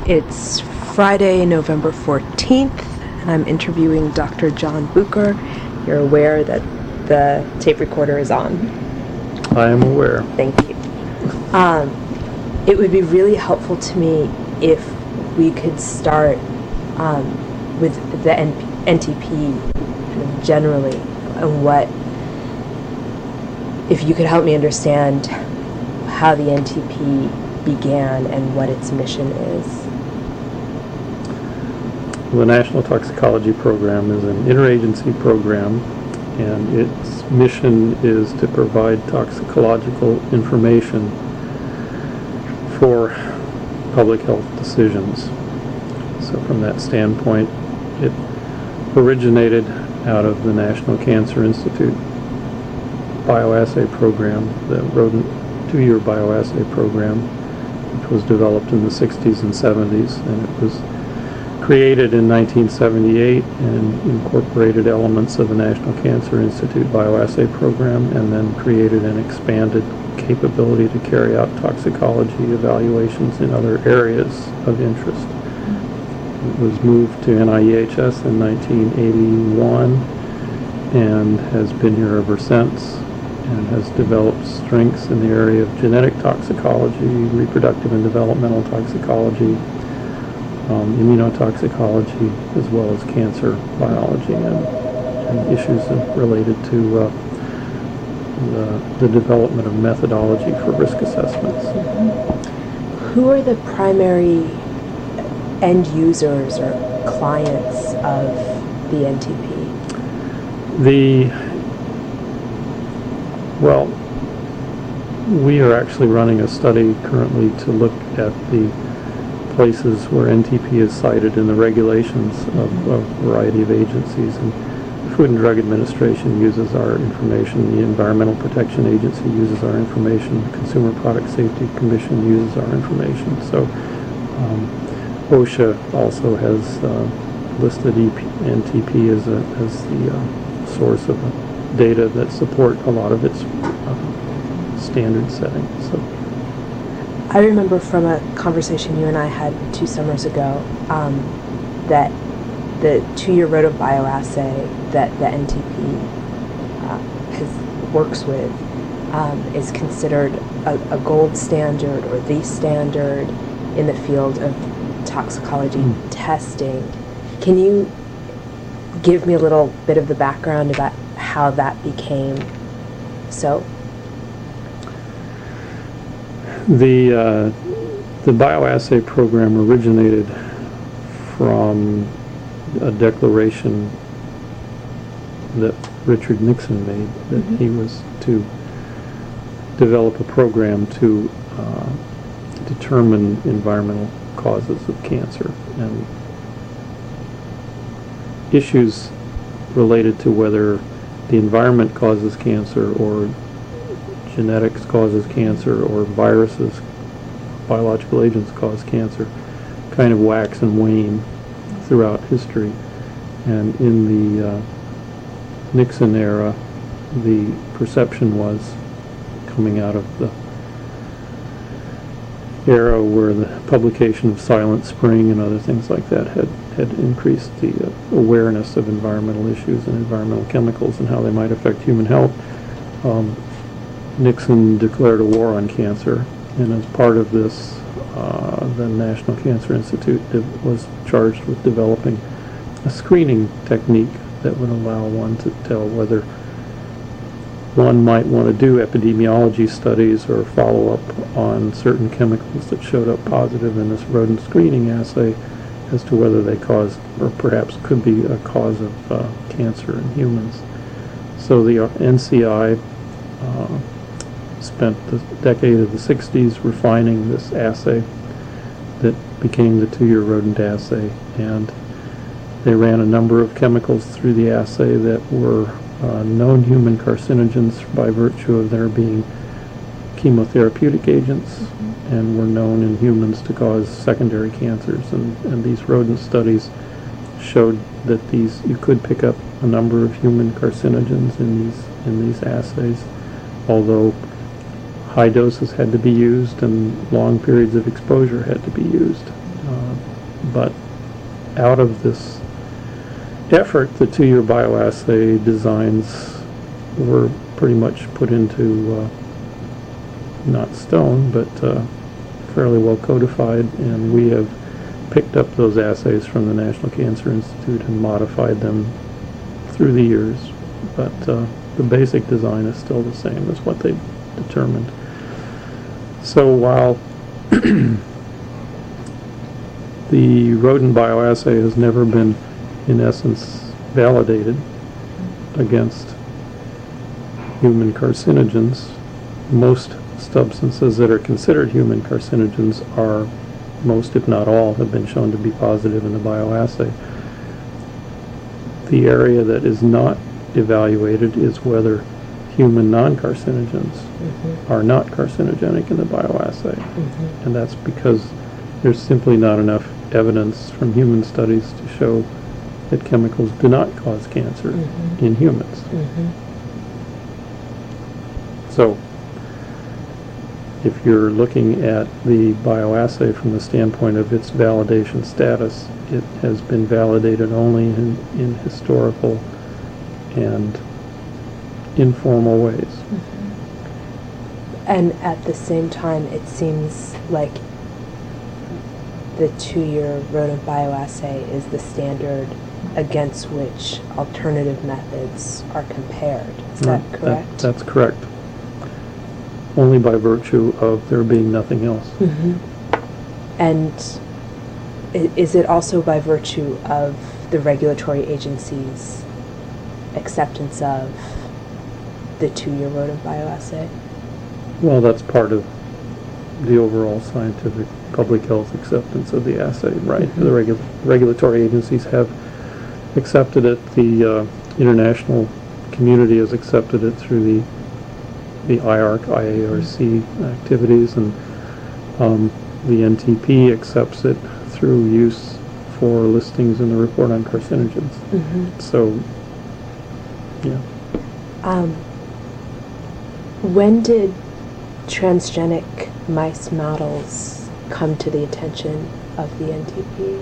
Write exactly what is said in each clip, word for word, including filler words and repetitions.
It's Friday, November fourteenth, and I'm interviewing Doctor John Bucher. You're aware that the tape recorder is on? I am aware. Thank you. Um, it would be really helpful to me if we could start um, with the N T P kind of generally, and what, if you could help me understand how the N T P began and what its mission is. The National Toxicology Program is an interagency program, and its mission is to provide toxicological information for public health decisions. So from that standpoint, it originated out of the National Cancer Institute bioassay program, the rodent two-year bioassay program, which was developed in the sixties and seventies, and it was created in nineteen seventy-eight and incorporated elements of the National Cancer Institute bioassay program, and then created an expanded capability to carry out toxicology evaluations in other areas of interest. It was moved to N I E H S in nineteen eighty-one and has been here ever since, and has developed strengths in the area of genetic toxicology, reproductive and developmental toxicology, um, immunotoxicology, as well as cancer biology and, and issues related to uh, the, the development of methodology for risk assessments. Mm-hmm. Who are the primary end users or clients of the N T P? The Well, we are actually running a study currently to look at the places where N T P is cited in the regulations of, of a variety of agencies. And the Food and Drug Administration uses our information, the Environmental Protection Agency uses our information, the Consumer Product Safety Commission uses our information. So um, OSHA also has uh, listed E P, N T P as, a, as the uh, source of a data that support a lot of its uh, standard settings. So, I remember from a conversation you and I had two summers ago um, that the two-year rotobioassay that the N T P uh, has, works with um, is considered a, a gold standard or the standard in the field of toxicology mm. testing. Can you give me a little bit of the background about how that became so? The uh, the bioassay program originated from a declaration that Richard Nixon made that mm-hmm. he was to develop a program to uh, determine environmental causes of cancer, and issues related to whether the environment causes cancer or genetics causes cancer or viruses, biological agents cause cancer, kind of wax and wane throughout history. And in the uh, Nixon era, the perception was, coming out of the era where the publication of Silent Spring and other things like that had, had increased the uh, awareness of environmental issues and environmental chemicals and how they might affect human health. Um, Nixon declared a war on cancer, and as part of this, uh, the National Cancer Institute was charged with developing a screening technique that would allow one to tell whether one might want to do epidemiology studies or follow up on certain chemicals that showed up positive in this rodent screening assay as to whether they caused or perhaps could be a cause of uh, cancer in humans. So the N C I uh, spent the decade of the sixties refining this assay that became the two-year rodent assay, and they ran a number of chemicals through the assay that were uh, known human carcinogens by virtue of their being chemotherapeutic agents, mm-hmm. and were known in humans to cause secondary cancers, and, and these rodent studies showed that these you could pick up a number of human carcinogens in these in these assays, although high doses had to be used and long periods of exposure had to be used uh, but out of this effort, the two-year bioassay designs were pretty much put into, uh, not stone, but uh, fairly well codified, and we have picked up those assays from the National Cancer Institute and modified them through the years. But uh, the basic design is still the same as what they determined. So while the rodent bioassay has never been, in essence, validated against human carcinogens, most substances that are considered human carcinogens are, most if not all, have been shown to be positive in the bioassay. The area that is not evaluated is whether human non-carcinogens mm-hmm. are not carcinogenic in the bioassay. Mm-hmm. And that's because there's simply not enough evidence from human studies to show that chemicals do not cause cancer mm-hmm. in humans. Mm-hmm. So, if you're looking at the bioassay from the standpoint of its validation status, it has been validated only in, in historical and informal ways. Mm-hmm. And at the same time, it seems like the two-year rodent bioassay is the standard against which alternative methods are compared. Is that Mm, correct? That, that's correct. Only by virtue of there being nothing else. Mm-hmm. And i- is it also by virtue of the regulatory agency's acceptance of the two-year rodent bioassay? Well, that's part of the overall scientific public health acceptance of the assay, right? Mm-hmm. The regu- regulatory agencies have accepted it. The uh, international community has accepted it through the the I A R C, I A R C activities, and um, the N T P accepts it through use for listings in the report on carcinogens. Mm-hmm. So, yeah. Um, when did transgenic mice models come to the attention of the N T P?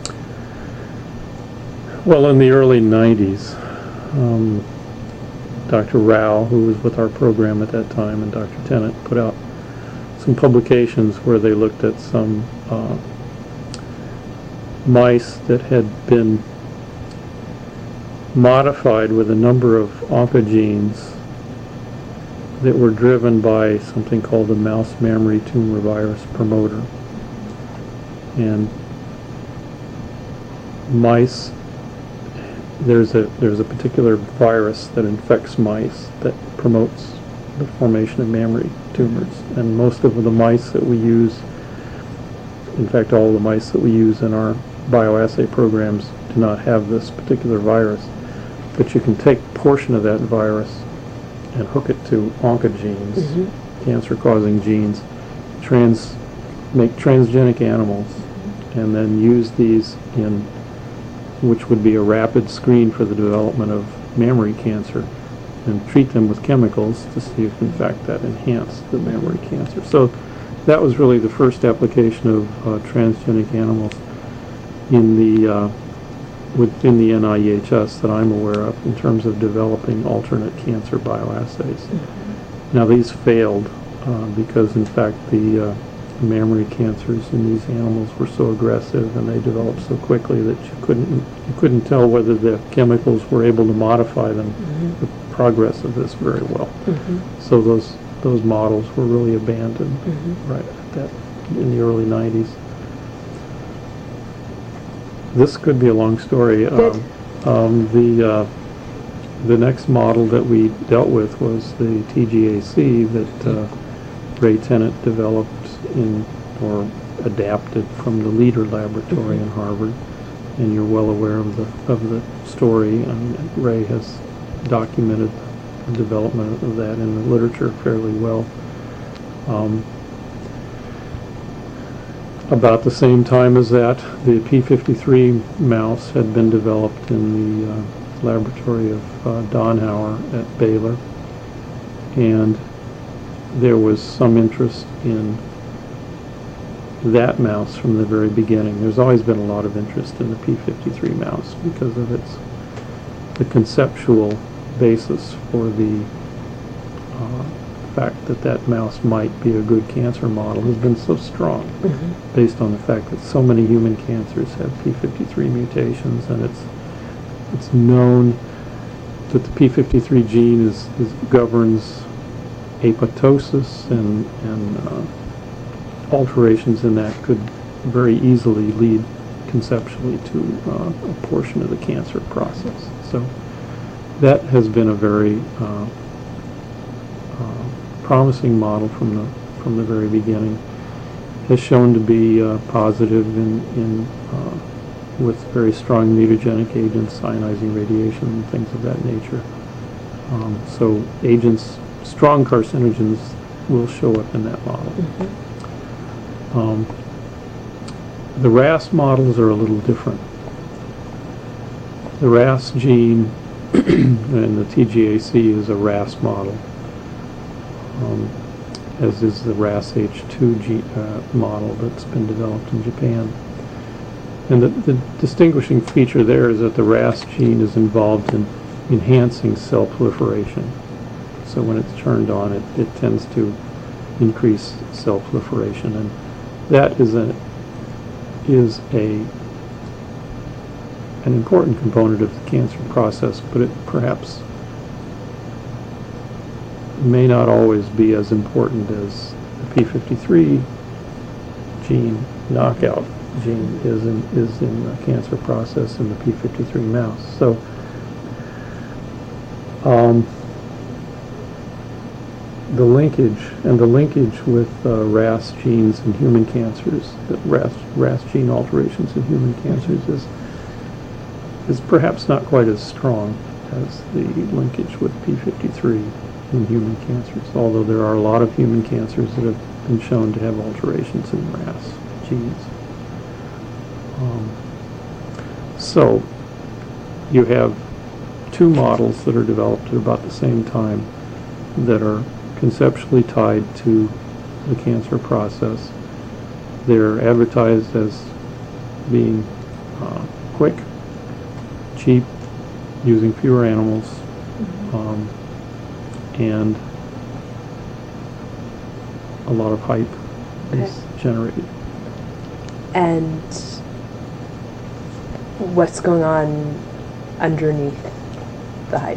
Well, in the early nineties, um, Doctor Rao, who was with our program at that time, and Doctor Tennant put out some publications where they looked at some uh, mice that had been modified with a number of oncogenes that were driven by something called the mouse mammary tumor virus promoter. And mice, there's a there's a particular virus that infects mice that promotes the formation of mammary tumors. And most of the mice that we use, in fact all the mice that we use in our bioassay programs, do not have this particular virus. But you can take a portion of that virus and hook it to oncogenes, mm-hmm. cancer-causing genes, trans, make transgenic animals, mm-hmm. and then use these in, which would be a rapid screen for the development of mammary cancer, and treat them with chemicals to see if in fact that enhanced the mammary cancer. So that was really the first application of uh, transgenic animals in the uh, within the N I E H S that I'm aware of in terms of developing alternate cancer bioassays. Mm-hmm. Now these failed uh, because in fact the uh, mammary cancers in these animals were so aggressive and they developed so quickly that you couldn't you couldn't tell whether the chemicals were able to modify them, mm-hmm. the progress of this very well. Mm-hmm. So those those models were really abandoned mm-hmm. right at that in the early nineties. This could be a long story. Um, um, the uh, the next model that we dealt with was the T G A C that uh, Ray Tennant developed in or adapted from the Leader Laboratory mm-hmm. in Harvard, and you're well aware of the of the story. And Ray has documented the development of that in the literature fairly well. Um, About the same time as that, the P fifty-three mouse had been developed in the uh, laboratory of uh, Donhauer at Baylor, and there was some interest in that mouse from the very beginning. There's always been a lot of interest in the P fifty-three mouse because of its the conceptual basis for the uh, fact that that mouse might be a good cancer model has been so strong, mm-hmm. based on the fact that so many human cancers have P fifty-three mutations, and it's it's known that the P fifty-three gene is, is governs apoptosis, and and uh, alterations in that could very easily lead conceptually to uh, a portion of the cancer process. So that has been a very uh, uh, promising model from the from the very beginning. Has shown to be uh, positive in in uh, with very strong mutagenic agents, ionizing radiation, and things of that nature. Um, so agents, strong carcinogens, will show up in that model. Mm-hmm. um, the R A S models are a little different. The R A S gene and the T G A C is a R A S model, um, as is the R A S H two G, uh, model that's been developed in Japan. And the, the distinguishing feature there is that the R A S gene is involved in enhancing cell proliferation. So when it's turned on, it, it tends to increase cell proliferation, and that is a is a an important component of the cancer process, but it perhaps may not always be as important as the P fifty-three gene knockout gene is in is in the cancer process in the P fifty-three mouse. So um, the linkage and the linkage with uh, R A S genes in human cancers, the R A S, R A S gene alterations in human cancers is is perhaps not quite as strong as the linkage with P fifty-three in human cancers, although there are a lot of human cancers that have been shown to have alterations in R A S genes. Um, so you have two models that are developed at about the same time that are conceptually tied to the cancer process. They're advertised as being uh, quick, cheap, using fewer animals, mm-hmm. um, and a lot of hype okay. is generated. And what's going on underneath the hype?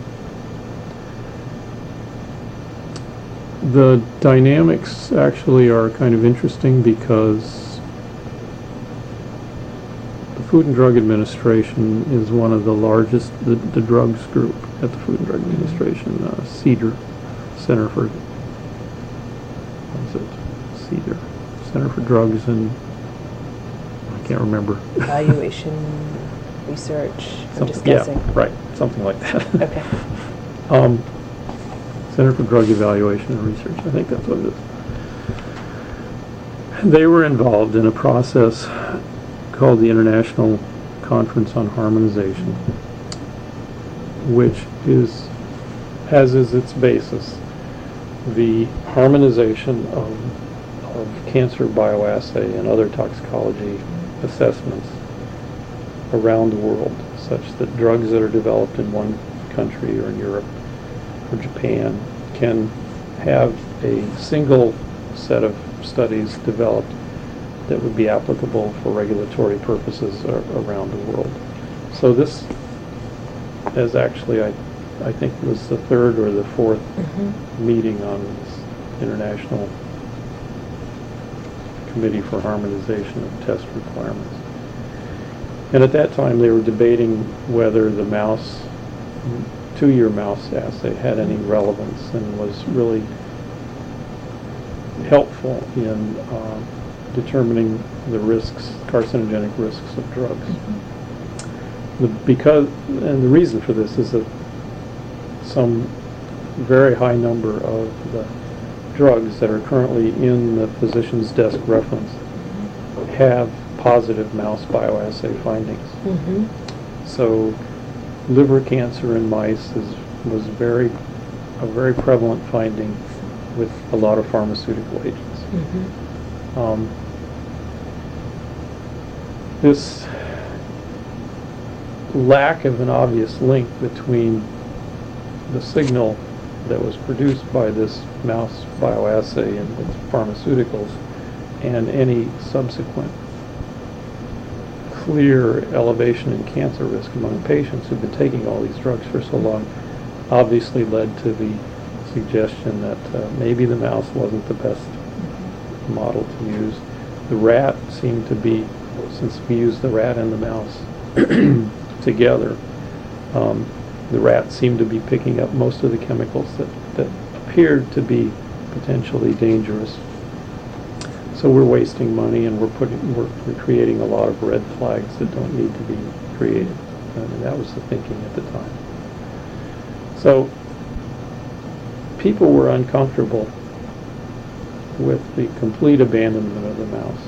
The dynamics actually are kind of interesting because the Food and Drug Administration is one of the largest, the, the drugs group at the Food and Drug Administration, uh, CDER, Center for, what is it, CDER, Center for Drugs and, I can't remember. Evaluation, research, I'm something, just guessing. Yeah, right, something like that. Okay. um, Center for Drug Evaluation and Research, I think that's what it is. They were involved in a process called the International Conference on Harmonization, which is, as is its basis, the harmonization of, of cancer bioassay and other toxicology assessments around the world, such that drugs that are developed in one country or in Europe or Japan can have a single set of studies developed that would be applicable for regulatory purposes ar- around the world. So this is actually, I, I think, was the third or the fourth mm-hmm. meeting on this International Committee for Harmonization of Test Requirements. And at that time they were debating whether the mouse two-year mouse assay had any relevance and was really helpful in uh, determining the risks, carcinogenic risks of drugs. Mm-hmm. The, because, and the reason for this is that some very high number of the drugs that are currently in the physician's desk reference have positive mouse bioassay findings. Mm-hmm. So liver cancer in mice is, was very a very prevalent finding with a lot of pharmaceutical agents. Mm-hmm. Um, this lack of an obvious link between the signal that was produced by this mouse bioassay and its pharmaceuticals and any subsequent clear elevation in cancer risk among patients who've been taking all these drugs for so long obviously led to the suggestion that uh, maybe the mouse wasn't the best model to use. The rat seemed to be, since we used the rat and the mouse together, um, the rat seemed to be picking up most of the chemicals that, that appeared to be potentially dangerous. So we're wasting money and we're putting we're, we're creating a lot of red flags that don't need to be created. And that was the thinking at the time. So people were uncomfortable with the complete abandonment of the mouse.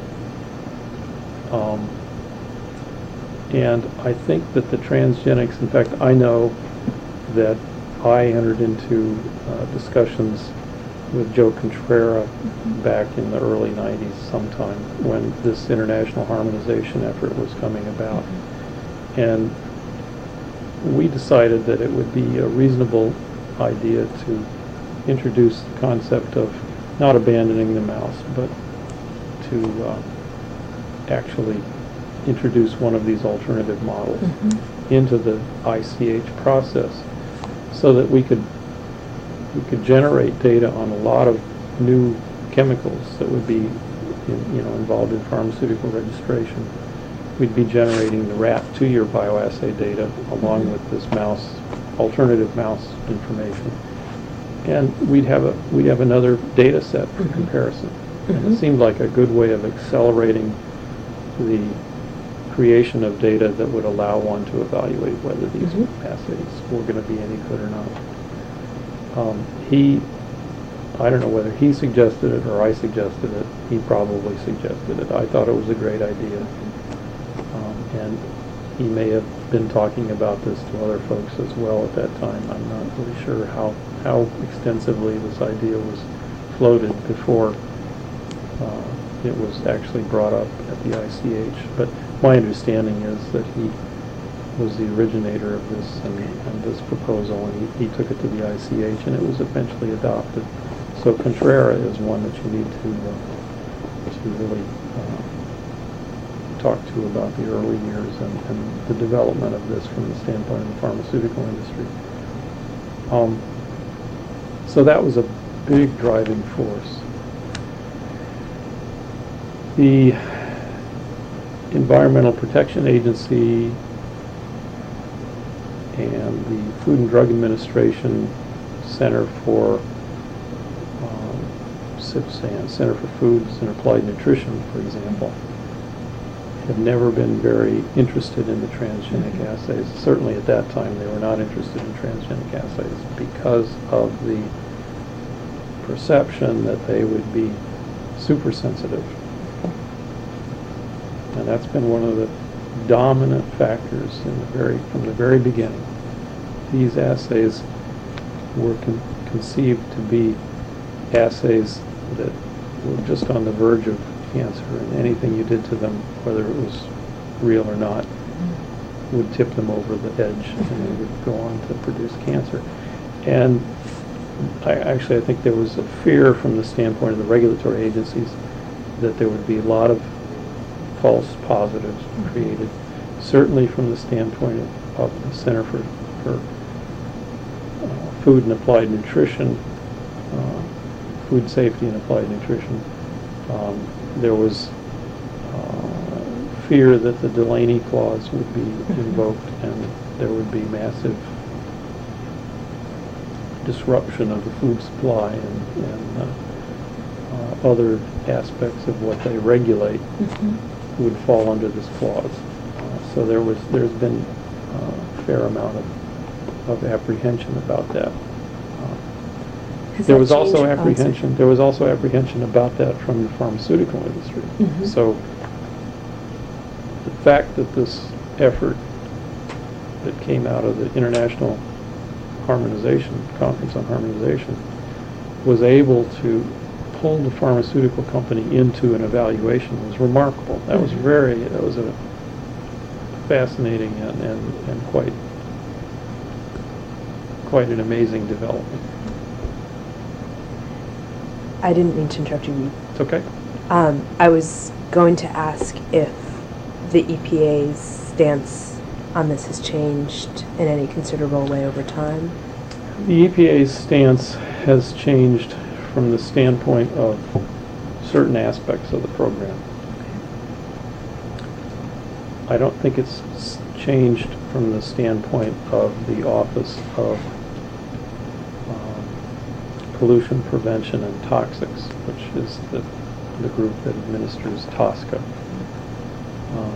Um, and I think that the transgenics, in fact, I know that I entered into uh, discussions with Joe Contrera back in the early nineties sometime when this international harmonization effort was coming about. And we decided that it would be a reasonable idea to introduce the concept of not abandoning the mouse, but to uh, actually introduce one of these alternative models mm-hmm. into the I C H process so that we could we could generate data on a lot of new chemicals that would be in, you know, involved in pharmaceutical registration. We'd be generating the rat two-year bioassay data along with this mouse, alternative mouse information. And we'd have a we'd have another data set for mm-hmm. comparison. Mm-hmm. And it seemed like a good way of accelerating the creation of data that would allow one to evaluate whether these mm-hmm. assays were going to be any good or not. Um, he, I don't know whether he suggested it or I suggested it. He probably suggested it. I thought it was a great idea. Um, and he may have been talking about this to other folks as well at that time. I'm not really sure how, how extensively this idea was floated before uh, it was actually brought up at the I C H. But my understanding is that he was the originator of this and, and this proposal, and he, he took it to the I C H, and it was eventually adopted. So Contrera is one that you need to uh, to really uh, talk to about the early years and, and the development of this from the standpoint of the pharmaceutical industry. Um, so that was a big driving force. The Environmental Protection Agency and the Food and Drug Administration Center for um, CIPSAN, Center for Foods and Applied Nutrition, for example, have never been very interested in the transgenic assays. Certainly at that time they were not interested in transgenic assays because of the perception that they would be super sensitive. And that's been one of the dominant factors in the very from the very beginning. These assays were con- conceived to be assays that were just on the verge of cancer, and anything you did to them, whether it was real or not, would tip them over the edge, and they would go on to produce cancer. And I actually I think there was a fear from the standpoint of the regulatory agencies that there would be a lot of false positives created, certainly from the standpoint of, of the Center for, for uh, Food and Applied Nutrition, uh, Food Safety and Applied Nutrition. Um, there was uh, fear that the Delaney Clause would be invoked and there would be massive disruption of the food supply and, and uh, uh, other aspects of what they regulate. Mm-hmm. would fall under this clause. Uh, so there was, there's been uh, a fair amount of, of apprehension about that. Uh, there was also apprehension. There was also apprehension about that from the pharmaceutical industry. Mm-hmm. So the fact that this effort that came out of the International Harmonization Conference on Harmonization was able to pulled the pharmaceutical company into an evaluation was remarkable. That was very, that was a fascinating and, and, and quite, quite an amazing development. I didn't mean to interrupt you. It's okay. Um, I was going to ask if the E P A's stance on this has changed in any considerable way over time. The E P A's stance has changed from the standpoint of certain aspects of the program. I don't think it's s- changed from the standpoint of the Office of um, Pollution Prevention and Toxics, which is the, the group that administers TSCA. Um,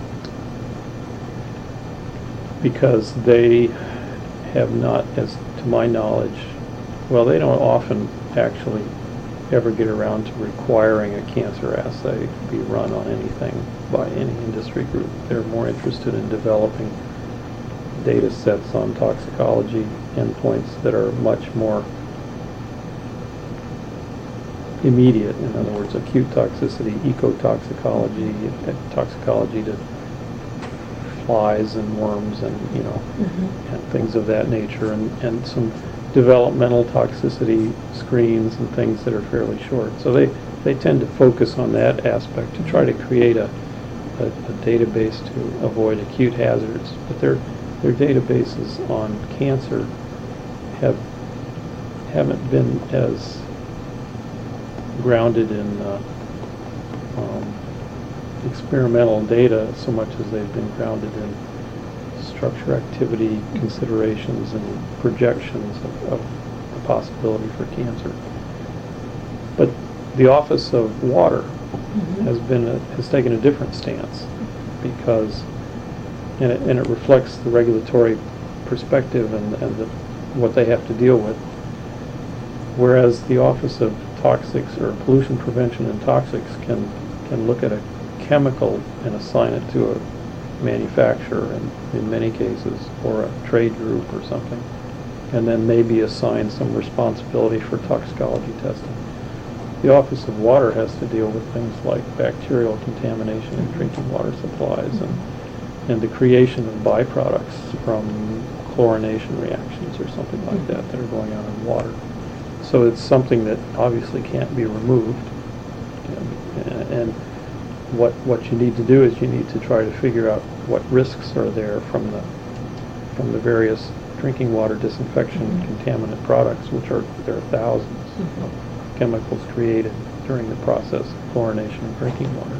because they have not, as to my knowledge, well, they don't often actually ever get around to requiring a cancer assay be run on anything by any industry group. They're more interested in developing data sets on toxicology endpoints that are much more immediate. In other words, acute toxicity, ecotoxicology, toxicology to flies and worms and, you know, mm-hmm. and things of that nature, and, and some developmental toxicity screens and things that are fairly short. So they, they tend to focus on that aspect to try to create a, a, a database to avoid acute hazards. But their, their databases on cancer have, haven't been as grounded in uh, um, experimental data so much as they've been grounded in structure activity considerations and projections of, of the possibility for cancer. But the Office of Water mm-hmm. has been a, has taken a different stance, because and it, and it reflects the regulatory perspective and, and the, what they have to deal with. Whereas the Office of Toxics or Pollution Prevention and Toxics can can look at a chemical and assign it to a manufacturer, and in many cases, or a trade group or something, and then maybe assign some responsibility for toxicology testing. The Office of Water has to deal with things like bacterial contamination in drinking water supplies and, and the creation of byproducts from chlorination reactions or something like that that are going on in water. So it's something that obviously can't be removed, and, and what what you need to do is you need to try to figure out what risks are there from the from the various drinking water disinfection mm-hmm. contaminant products, which are there are thousands mm-hmm. of chemicals created during the process of chlorination of drinking water,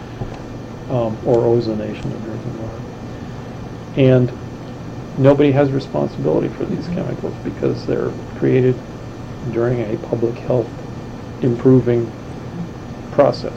um, or ozonation of drinking water. And nobody has responsibility for these mm-hmm. chemicals because they're created during a public health improving process.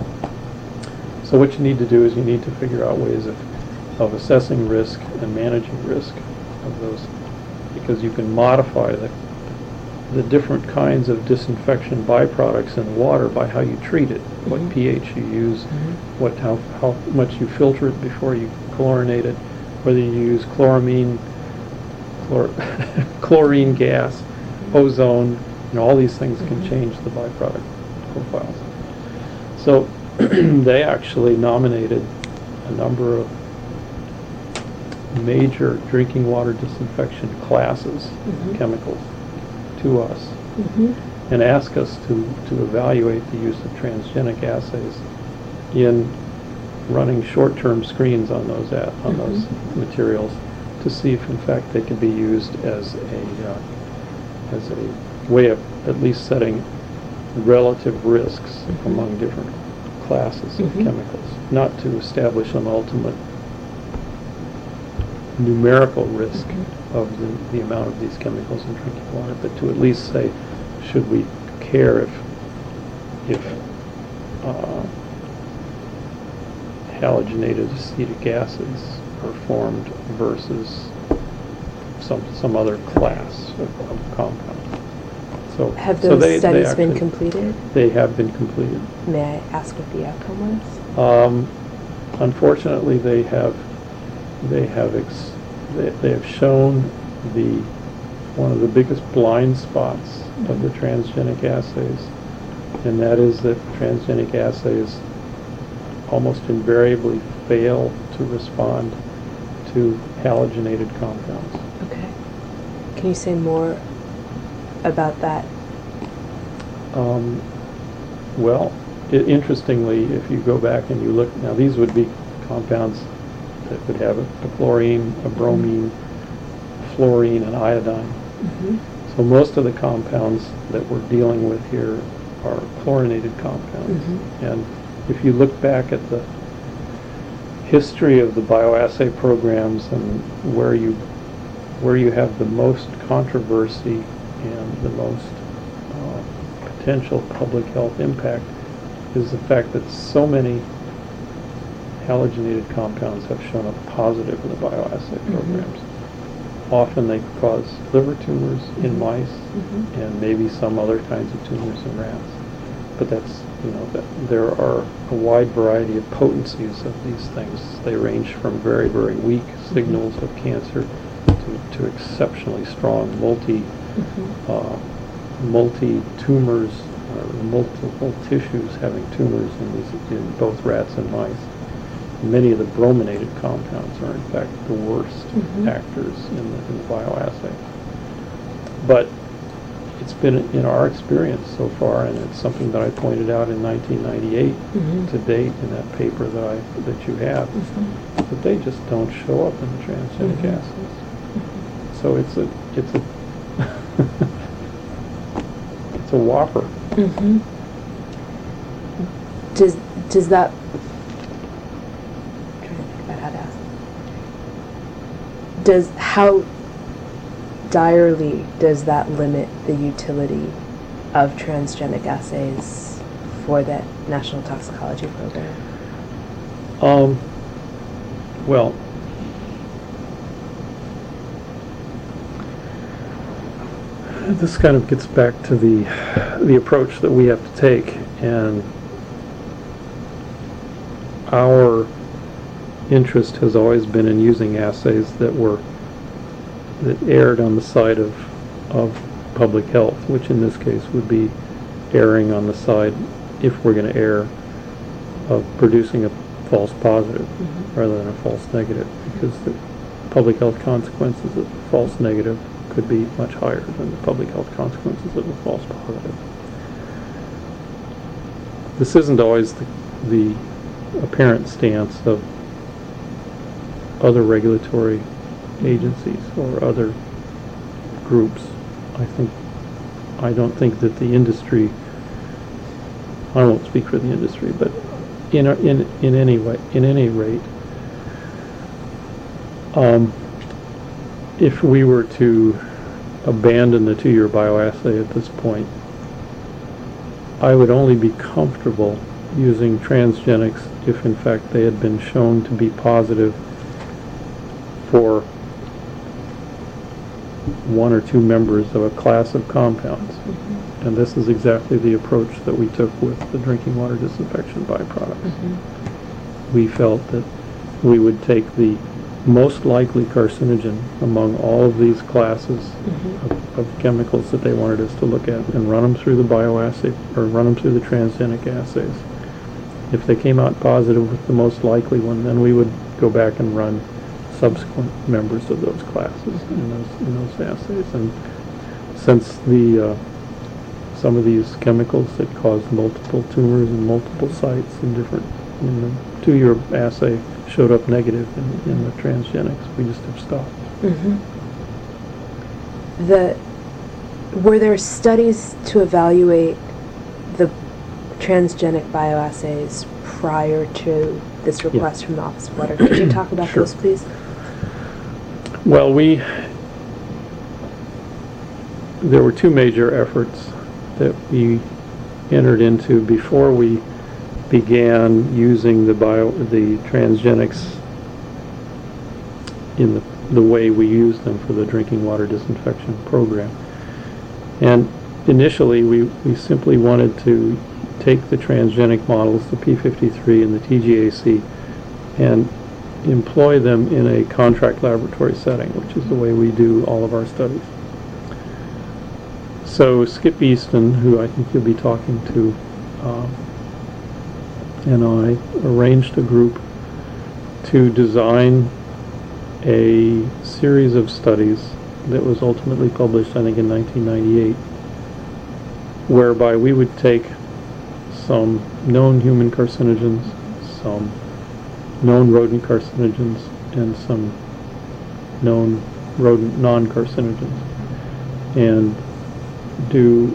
So what you need to do is you need to figure out ways of, of assessing risk and managing risk of those, because you can modify the, the different kinds of disinfection byproducts in water by how you treat it, mm-hmm. what pH you use, mm-hmm. what how, how much you filter it before you chlorinate it, whether you use chloramine, chlor chlorine gas, ozone, you know, all these things mm-hmm. can change the byproduct profiles. So they actually nominated a number of major drinking water disinfection classes, mm-hmm. chemicals, to us, mm-hmm. and asked us to, to evaluate the use of transgenic assays in running short-term screens on those at, on mm-hmm. those materials to see if in fact they can be used as a uh, as a way of at least setting relative risks mm-hmm. among different classes of mm-hmm. chemicals, not to establish an ultimate numerical risk mm-hmm. of the, the amount of these chemicals in drinking water, but to at least say, should we care if if uh, halogenated acetic acids are formed versus some some other class of, of compound. So have those so they, studies they actually, been completed? They have been completed. May I ask what the outcome was? Um, unfortunately, they have they have ex they, they have shown the one of the biggest blind spots mm-hmm. of the transgenic assays and that is that transgenic assays almost invariably fail to respond to halogenated compounds. Okay. Can you say more about that? Um, well, I interestingly, if you go back and you look, now these would be compounds that would have a, a chlorine, a bromine, fluorine, and iodine. Mm-hmm. So most of the compounds that we're dealing with here are chlorinated compounds. Mm-hmm. And if you look back at the history of the bioassay programs and where you where you have the most controversy and the most uh, potential public health impact is the fact that so many halogenated compounds have shown up positive in the bioassay Mm-hmm. programs. Often they cause liver tumors in mice Mm-hmm. and maybe some other kinds of tumors in rats. But that's, you know, that there are a wide variety of potencies of these things. They range from very, very weak signals of cancer to, to exceptionally strong multi, Mm-hmm. uh, multi-tumors, uh, multiple tissues having tumors in, these, in both rats and mice. Many of the brominated compounds are in fact the worst Mhm. actors in the, in the bioassay. But it's been in our experience so far, and it's something that I pointed out in nineteen ninety-eight Mhm. to date in that paper that I that you have, Mhm. that they just don't show up in the transgenic Mhm. acids. So it's a it's a it's a whopper. Mm-hmm. Does does that? I'm trying to think about how to ask. Does how direly does that limit the utility of transgenic assays for the National Toxicology Program? Um. Well. This kind of gets back to the the approach that we have to take, and our interest has always been in using assays that were that erred on the side of of public health, which in this case would be erring on the side, if we're going to err, of producing a false positive Mm-hmm. rather than a false negative, because the public health consequences of a false negative could be much higher than the public health consequences of a false positive. This isn't always the, the apparent stance of other regulatory agencies or other groups. I think I don't think that the industry, I won't speak for the industry, but in a, in in any way, in any rate, um, if we were to abandon the two-year bioassay at this point, I would only be comfortable using transgenics if in fact they had been shown to be positive for one or two members of a class of compounds. Mm-hmm. And this is exactly the approach that we took with the drinking water disinfection byproducts. Mm-hmm. We felt that we would take the most likely carcinogen among all of these classes Mm-hmm. of, of chemicals that they wanted us to look at and run them through the bioassay, or run them through the transgenic assays. If they came out positive with the most likely one, then we would go back and run subsequent members of those classes in those in those assays. And since the uh, some of these chemicals that cause multiple tumors in multiple sites in different in the two-year assay showed up negative in, in the transgenics, we just have stopped. Mm-hmm. The were there studies to evaluate the transgenic bioassays prior to this request Yeah. from the Office of Water? Could you talk about Sure. those, please? Well, we there were two major efforts that we entered into before we began using the bio the transgenics in the the way we use them for the drinking water disinfection program. And initially, we, we simply wanted to take the transgenic models, the P fifty-three and the T G A C, and employ them in a contract laboratory setting, which is the way we do all of our studies. So Skip Easton, who I think you'll be talking to um, and I arranged a group to design a series of studies that was ultimately published, I think, in nineteen ninety-eight, whereby we would take some known human carcinogens, some known rodent carcinogens, and some known rodent non-carcinogens, and do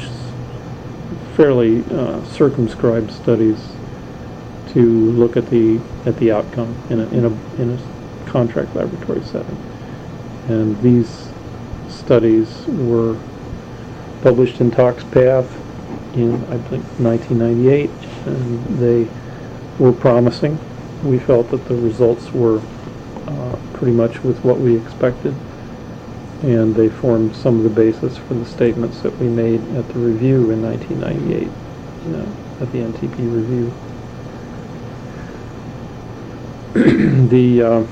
fairly uh, circumscribed studies to look at the at the outcome in a in a in a contract laboratory setting. And these studies were published in ToxPath in, I think, nineteen ninety-eight, and they were promising. We felt that the results were uh, pretty much with what we expected, and they formed some of the basis for the statements that we made at the review in nineteen ninety-eight, you know, at the N T P review. the uh,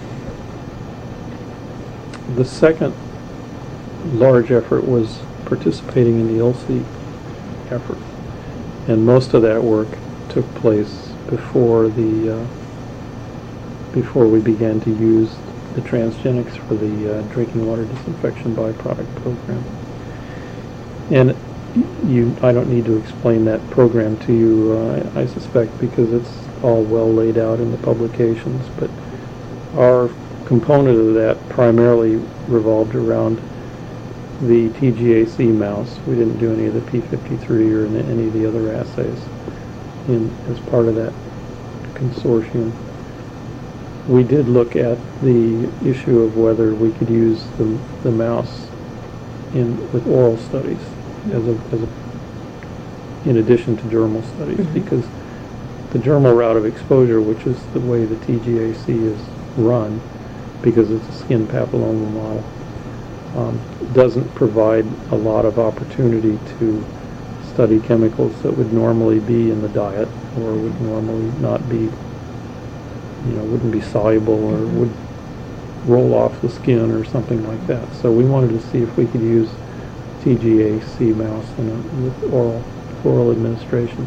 the second large effort was participating in the I L C effort, and most of that work took place before the uh, before we began to use the transgenics for the uh, drinking water disinfection byproduct program. And you, I don't need to explain that program to you, uh, I, I suspect, because it's all well laid out in the publications. But our component of that primarily revolved around the T G A C mouse. We didn't do any of the P fifty-three or any of the other assays in as part of that consortium. We did look at the issue of whether we could use the, the mouse in with oral studies as a, as a in addition to dermal studies, mm-hmm. because the dermal route of exposure, which is the way the T G A C is run, because it's a skin papilloma model, um, doesn't provide a lot of opportunity to study chemicals that would normally be in the diet or would normally not be, you know, wouldn't be soluble or mm-hmm. would roll off the skin or something like that. So we wanted to see if we could use T G A C mouse in a, with oral oral administration.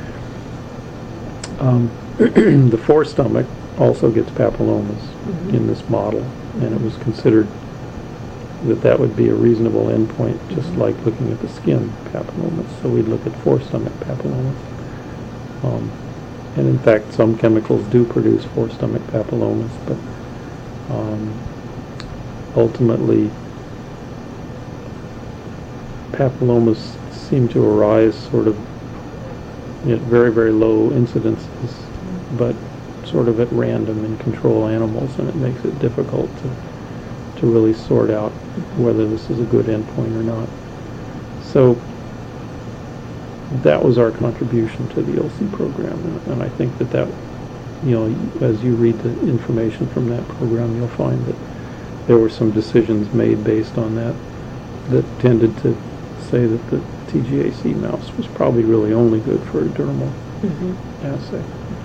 Um, the forestomach also gets papillomas mm-hmm. in this model, and it was considered that that would be a reasonable endpoint, just mm-hmm. like looking at the skin papillomas. So we'd look at forestomach papillomas. Um, and in fact, some chemicals do produce forestomach papillomas, but um, ultimately, papillomas seem to arise sort of at very, very low incidences, but sort of at random in control animals, and it makes it difficult to to really sort out whether this is a good endpoint or not. So that was our contribution to the I L C program, and, and I think that that, you know, as you read the information from that program, you'll find that there were some decisions made based on that that tended to say that the T G A C mouse was probably really only good for a dermal mm-hmm. assay.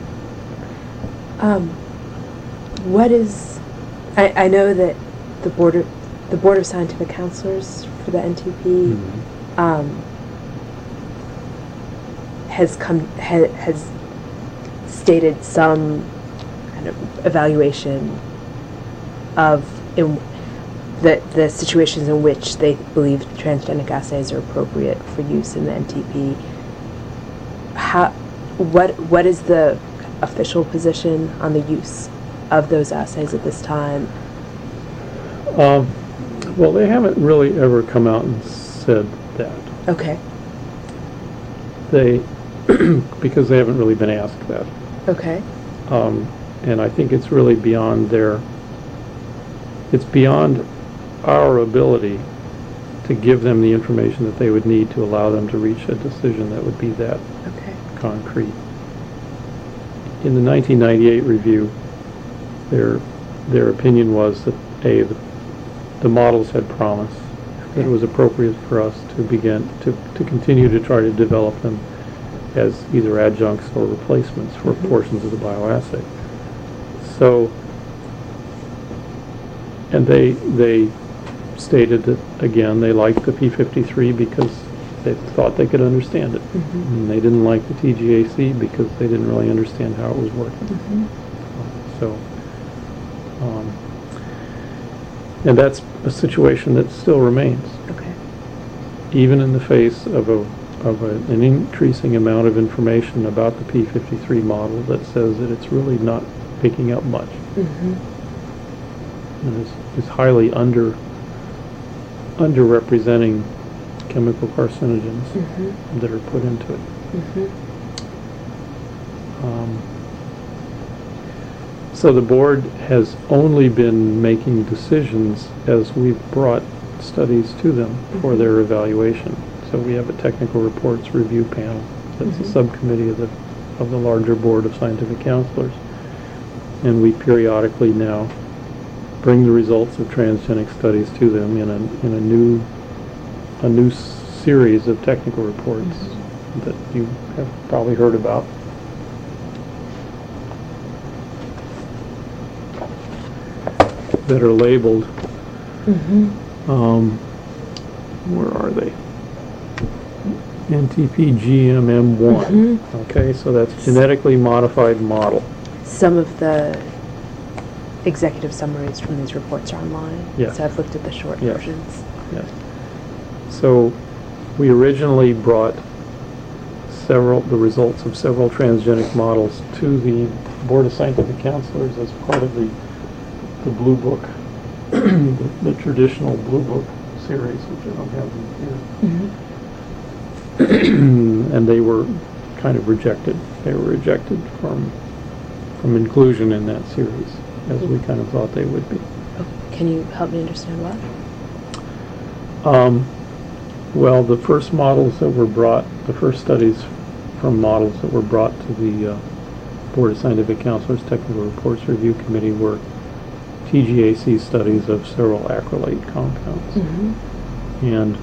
Um, what is, I, I know that the board of, the board of scientific counselors for the N T P mm-hmm. um, has come ha, has stated some kind of evaluation of in the the situations in which they believe transgenic assays are appropriate for use in the N T P. How what what is the official position on the use of those assays at this time? Um, well, they haven't really ever come out and said that. Okay. They, because they haven't really been asked that. Okay. Um, and I think it's really beyond their, it's beyond our ability to give them the information that they would need to allow them to reach a decision that would be that okay. concrete. In the nineteen ninety-eight review, their their opinion was that A, the, the models had promise, okay. that it was appropriate for us to begin to, to continue to try to develop them as either adjuncts or replacements for mm-hmm. portions of the bioassay. So, and they they stated that, again, they liked the P fifty-three because they thought they could understand it. Mhm. And they didn't like the T G A C because they didn't really understand how it was working. Mhm. So, um, and that's a situation that still remains, Okay. even in the face of a of a, an increasing amount of information about the P fifty-three model that says that it's really not picking up much. Mhm. And is, is highly under underrepresenting chemical carcinogens Mhm. that are put into it. Mhm. Um, so the board has only been making decisions as we've brought studies to them for Mhm. their evaluation. So we have a technical reports review panel that's Mhm. a subcommittee of the of the larger board of scientific counselors, and we periodically now bring the results of transgenic studies to them in a in a new a new series of technical reports Mhm. that you have probably heard about. That are labeled. Mhm. Um, where are they? N T P G M M one. Mhm. Okay, so that's genetically modified model. Some of the executive summaries from these reports are online. Yes. So I've looked at the short Yes. versions. Yes. So we originally brought several the results of several transgenic models to the Board of Scientific Counselors as part of the the Blue Book, the, the traditional Blue Book series, which I don't have in here. Mhm. And they were kind of rejected. They were rejected from from inclusion in that series, as we kind of thought they would be. Oh, can you help me understand why? Um, well, the first models that were brought, the first studies from models that were brought to the uh, Board of Scientific Counselors Technical Reports Review Committee were T G A C studies of several acrylate compounds. Mhm. And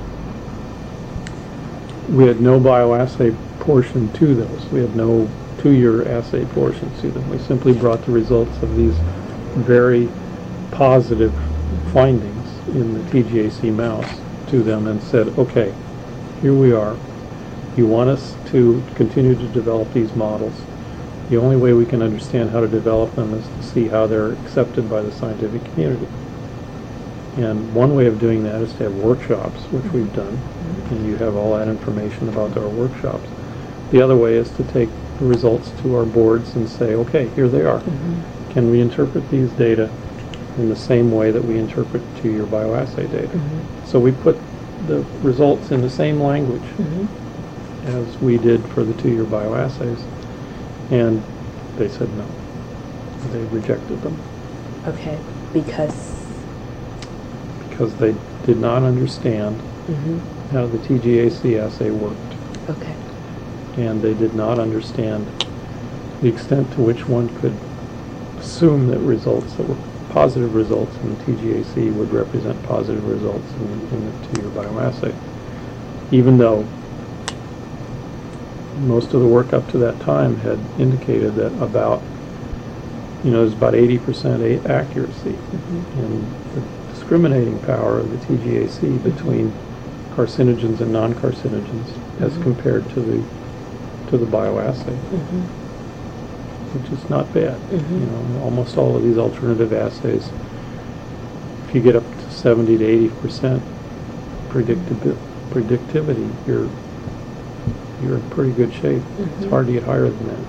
we had no bioassay portion to those. We had no two-year assay portion to them. We simply brought the results of these very positive findings in the T G A C mouse to them and said, okay, here we are. You want us to continue to develop these models. The only way we can understand how to develop them is to see how they're accepted by the scientific community. And one way of doing that is to have workshops, which we've done, and you have all that information about our workshops. The other way is to take the results to our boards and say, okay, here they are. Mhm. Can we interpret these data in the same way that we interpret two-year bioassay data? Mhm. So we put the results in the same language Mhm. as we did for the two-year bioassays, and they said no. They rejected them Okay, because. because they did not understand Mhm. how the T G A C assay worked, Okay. and they did not understand the extent to which one could assume that results that were positive results in the T G A C would represent positive results in, in the two-year bioassay, even though most of the work up to that time had indicated that about, you know, there's about eighty percent accuracy Mhm. in the discriminating power of the T G A C between carcinogens and non-carcinogens as Mhm. compared to the to the bioassay, Mhm. which is not bad. Mhm. You know, almost all of these alternative assays, if you get up to seventy to eighty percent predictabi- predictivity, you're you're in pretty good shape. It's Mhm. hard to get higher than that.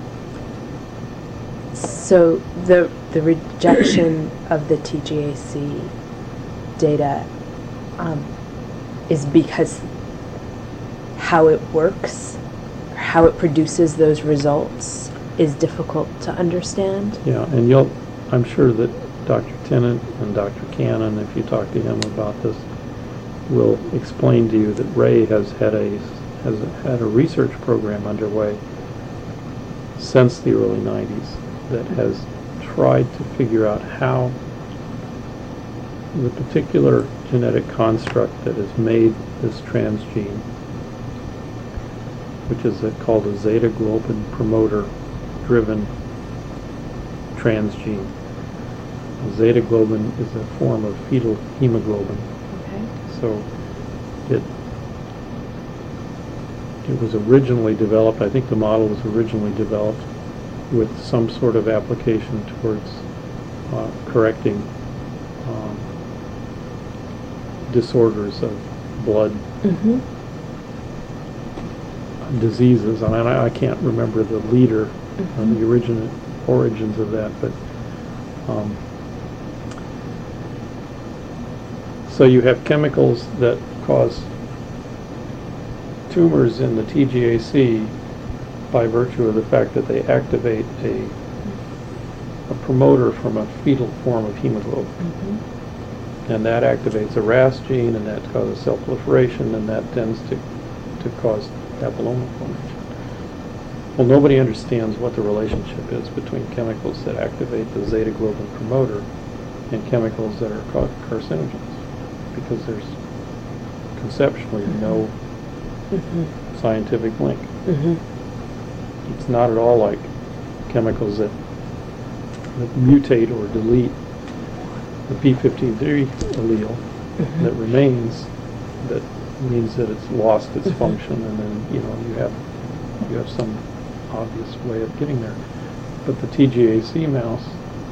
So the the rejection of the T G A C data um, is because how it works, or how it produces those results, is difficult to understand. Yeah, and you'll, I'm sure that Doctor Tennant and Doctor Cannon, if you talk to him about this, will explain to you that Ray has had a has had a research program underway since the early nineties that has tried to figure out how the particular genetic construct that has made this transgene, which is a, called a zeta globin promoter driven transgene. Zeta globin is a form of fetal hemoglobin. Okay. So it it was originally developed, I think the model was originally developed with some sort of application towards uh, correcting um, disorders of blood Mm-hmm. diseases, and I, I can't remember the leader, Mm-hmm. uh, the origin, origins of that, but um, so you have chemicals that cause tumors in the T G A C by virtue of the fact that they activate a, a promoter from a fetal form of hemoglobin. Mm-hmm. And that activates a R A S gene, and that causes cell proliferation, and that tends to, to cause papilloma formation. Well, nobody understands what the relationship is between chemicals that activate the zeta globin promoter and chemicals that are car- carcinogens, because there's conceptually no Mm-hmm. scientific link. Mm-hmm. It's not at all like chemicals that, that mutate or delete the P fifty-three allele Mm-hmm. that remains, that means that it's lost its Mhm. function, and then, you know, you have you have some obvious way of getting there. But the T G A C mouse,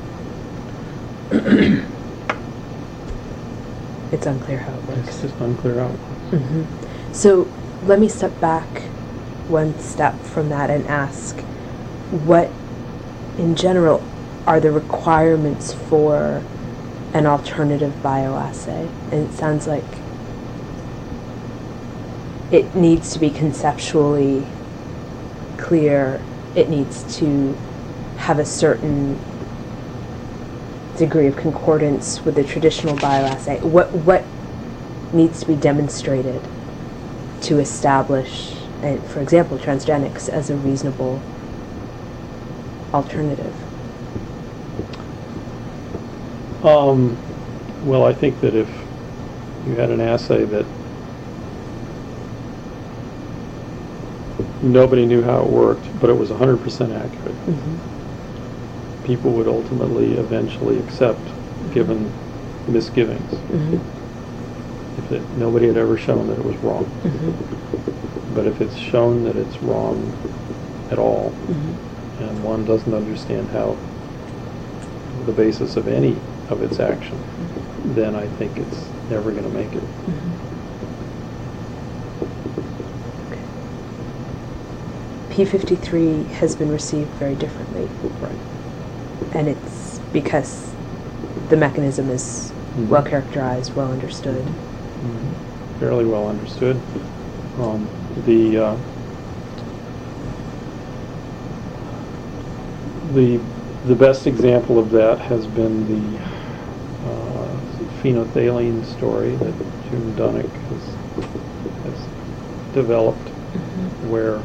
It's unclear how it it's works. just unclear how it works. Mm-hmm. So let me step back one step from that and ask, what, in general, are the requirements for an alternative bioassay? And it sounds like it needs to be conceptually clear. It needs to have a certain degree of concordance with the traditional bioassay. What what needs to be demonstrated to establish, uh, for example, transgenics as a reasonable alternative? Um, well, I think that if you had an assay that nobody knew how it worked, but it was one hundred percent accurate, Mm-hmm. people would ultimately eventually accept, given misgivings, Mm-hmm. if it, nobody had ever shown that it was wrong. Mm-hmm. But if it's shown that it's wrong at all, Mm-hmm. and one doesn't understand how the basis of any of its action, then I think it's never going to make it. Mm-hmm. P fifty-three has been received very differently, Right. and it's because the mechanism is Mhm. well characterized, well understood. Mhm. Fairly well understood. Um, the uh, the the best example of that has been the uh, phenolphthalein story that June Dunnick has has developed, Mm-hmm. where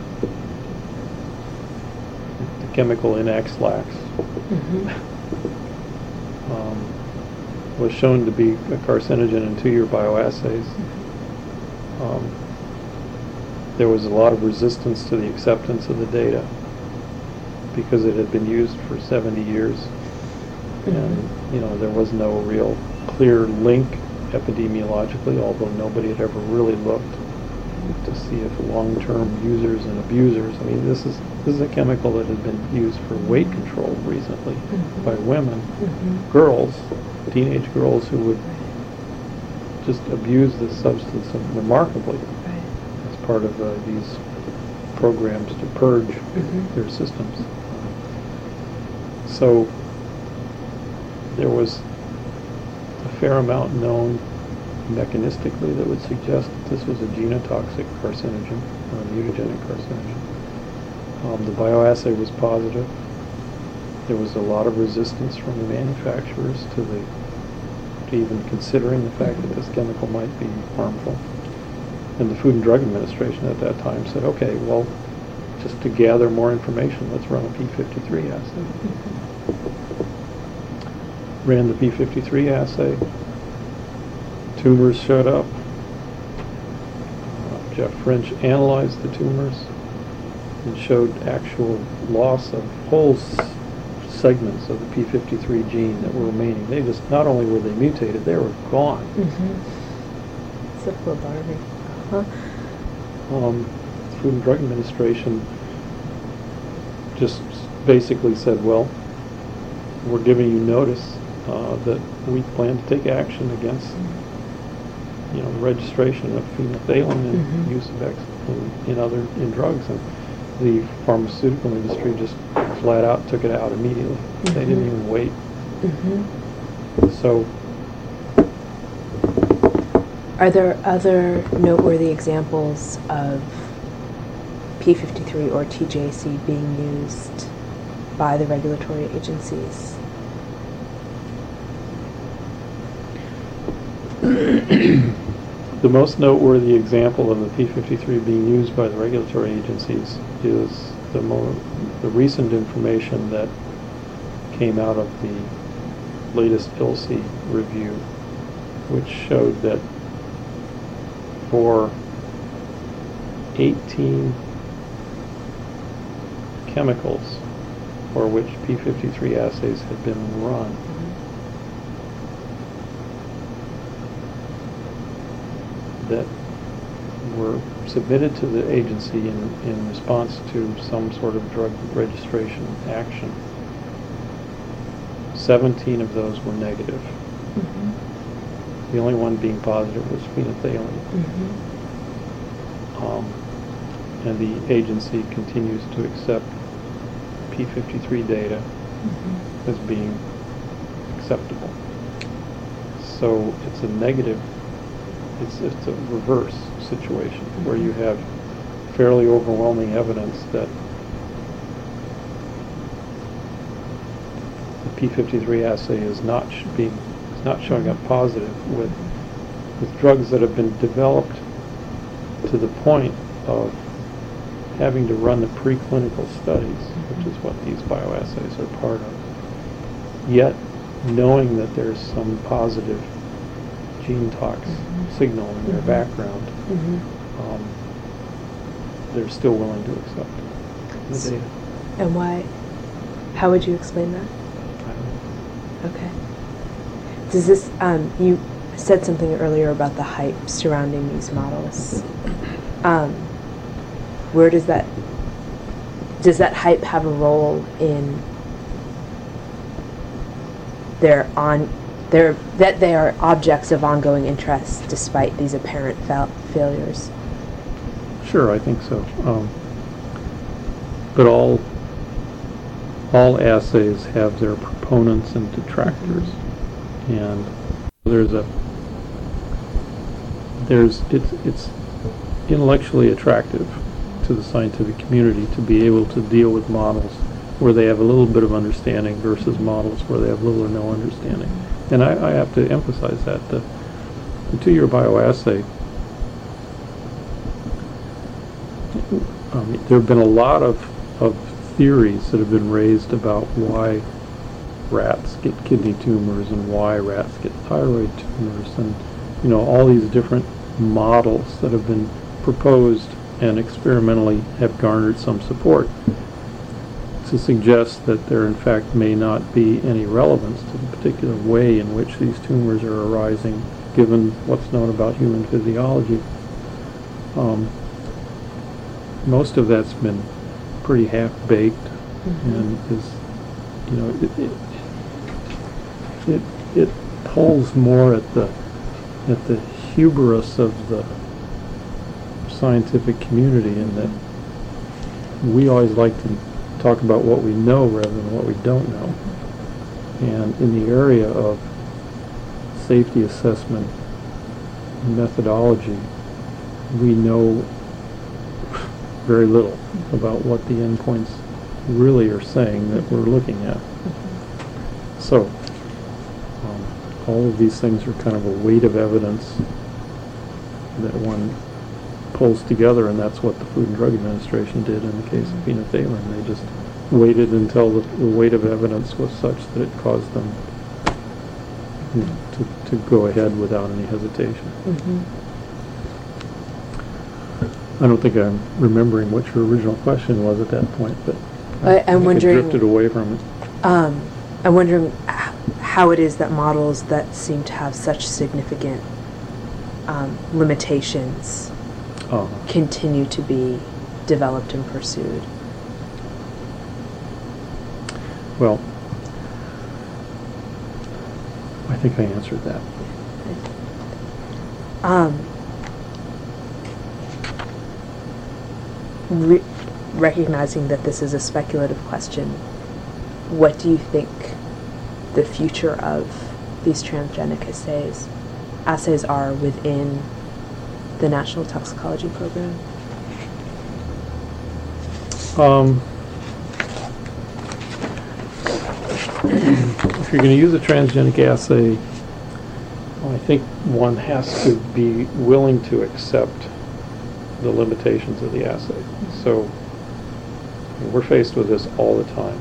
the chemical in X-Lax Mm-hmm. um, was shown to be a carcinogen in two-year bioassays. Um, there was a lot of resistance to the acceptance of the data because it had been used for seventy years, and you know there was no real clear link epidemiologically, although nobody had ever really looked to see if long-term users and abusers. I mean, this is this is a chemical that had been used for weight control recently Mhm. by women, Mm-hmm. girls, teenage girls who would just abuse this substance remarkably Right. as part of uh, these programs to purge Mhm. their systems. So there was a fair amount known mechanistically that would suggest that this was a genotoxic carcinogen or a mutagenic carcinogen. Um, the bioassay was positive. There was a lot of resistance from the manufacturers to the to even considering the fact that this chemical might be harmful. And the Food and Drug Administration at that time said, okay, well, just to gather more information, let's run a P fifty-three assay. Ran the P fifty-three assay. Tumors showed up. Uh, Jeff French analyzed the tumors and showed actual loss of whole s- segments of the P fifty-three gene that were remaining. They just, not only were they mutated, they were gone. Mm-hmm. It's a little alarming. Huh? Um, Food and Drug Administration just basically said, well, we're giving you notice uh, that we plan to take action against, you know, the registration of phenolphthalein and Mm-hmm. use of X in, in other in drugs, and the pharmaceutical industry just flat out took it out immediately. Mm-hmm. They didn't even wait. Mm-hmm. So, Are there other noteworthy examples of P fifty-three or T J C being used by the regulatory agencies? the most noteworthy example of the P fifty-three being used by the regulatory agencies is the more the recent information that came out of the latest I L C review, which showed that for eighteen chemicals for which P fifty-three assays had been run, that were submitted to the agency in, in response to some sort of drug registration action, seventeen of those were negative. Mm-hmm. The only one being positive was phenolphthalein. Mm-hmm. Um, and the agency continues to accept P fifty-three data Mm-hmm. as being acceptable. So it's a negative, it's, it's a reverse situation Mm-hmm. where you have fairly overwhelming evidence that the P fifty-three assay is not sh- being is not showing up positive with with drugs that have been developed to the point of having to run the preclinical studies, which is what these bioassays are part of. Yet, knowing that there's some positive gene tox Mhm. signal in their Mhm. background, Mm-hmm. um, they're still willing to accept the So- data. And why? How would you explain that? I don't know. Okay. Does this, um, you said something earlier about the hype surrounding these models. Um, where does that, does that hype have a role in their on, their, that they are objects of ongoing interest despite these apparent fa- failures? Sure, I think so. Um, but all all assays have their proponents and detractors, and there's a there's it's it's intellectually attractive to the scientific community to be able to deal with models where they have a little bit of understanding versus models where they have little or no understanding. And I, I have to emphasize that the, the two-year bioassay. Um, there have been a lot of, of theories that have been raised about why rats get kidney tumors and why rats get thyroid tumors, and you know all these different models that have been proposed and experimentally have garnered some support to suggest that there in fact may not be any relevance to the particular way in which these tumors are arising given what's known about human physiology. Um, most of that's been pretty half-baked Mm-hmm. and is, you know, it, it, it, it pulls more at the, at the hubris of the scientific community, in that we always like to talk about what we know rather than what we don't know. And in the area of safety assessment methodology, we know very little about what the endpoints really are saying that we're looking at. So, um, all of these things are kind of a weight of evidence that one pulls together, and that's what the Food and Drug Administration did in the case of phenolphthalein. They just waited until the, the weight of evidence was such that it caused them you know, to, to go ahead without any hesitation. Mm-hmm. I don't think I'm remembering what your original question was at that point, but I- I'm think wondering- it drifted away from it. Um, I'm wondering h- how it is that models that seem to have such significant um, limitations Uh, continue to be developed and pursued? Well, I think I answered that. Um, re- recognizing that this is a speculative question, what do you think the future of these transgenic assays assays are within the National Toxicology Program? Um, if you're going to use a transgenic assay, well, I think one has to be willing to accept the limitations of the assay. So we're faced with this all the time.